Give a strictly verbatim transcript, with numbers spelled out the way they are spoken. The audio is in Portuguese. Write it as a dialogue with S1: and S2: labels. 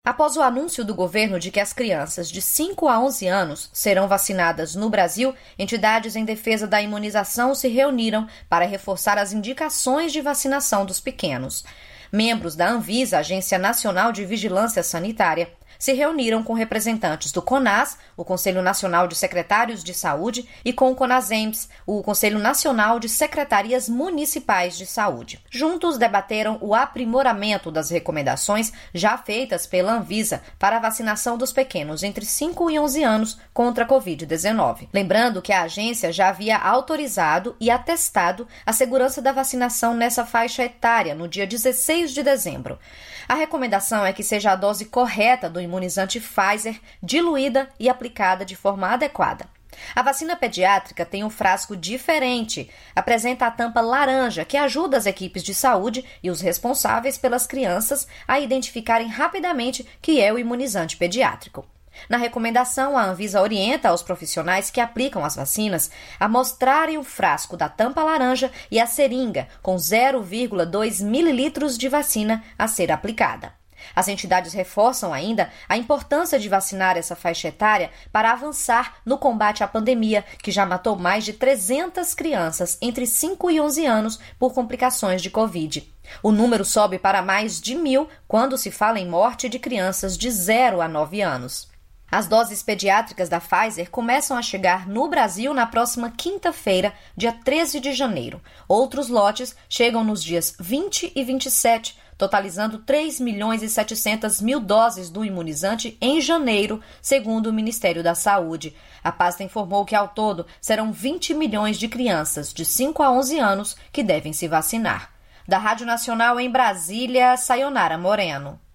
S1: Após o anúncio do governo de que as crianças de cinco a onze anos serão vacinadas no Brasil, entidades em defesa da imunização se reuniram para reforçar as indicações de vacinação dos pequenos. Membros da Anvisa, Agência Nacional de Vigilância Sanitária, se reuniram com representantes do CONAS, o Conselho Nacional de Secretários de Saúde, e com o CONASEMS, o Conselho Nacional de Secretarias Municipais de Saúde. Juntos debateram o aprimoramento das recomendações já feitas pela Anvisa para a vacinação dos pequenos entre cinco e onze anos contra a covid dezenove. Lembrando que a agência já havia autorizado e atestado a segurança da vacinação nessa faixa etária no dia dezesseis de dezembro. A recomendação é que seja a dose correta do imunizante Pfizer, diluída e aplicada de forma adequada. A vacina pediátrica tem um frasco diferente, apresenta a tampa laranja, que ajuda as equipes de saúde e os responsáveis pelas crianças a identificarem rapidamente que é o imunizante pediátrico. Na recomendação, a Anvisa orienta aos profissionais que aplicam as vacinas a mostrarem o frasco da tampa laranja e a seringa com zero vírgula dois mililitros de vacina a ser aplicada. As entidades reforçam ainda a importância de vacinar essa faixa etária para avançar no combate à pandemia, que já matou mais de trezentas crianças entre cinco e onze anos por complicações de Covid. O número sobe para mais de mil quando se fala em morte de crianças de zero a nove anos. As doses pediátricas da Pfizer começam a chegar no Brasil na próxima quinta-feira, dia treze de janeiro. Outros lotes chegam nos dias vinte e vinte e sete, totalizando três milhões e setecentas mil doses do imunizante em janeiro, segundo o Ministério da Saúde. A pasta informou que, ao todo, serão vinte milhões de crianças de cinco a onze anos que devem se vacinar. Da Rádio Nacional em Brasília, Sayonara Moreno.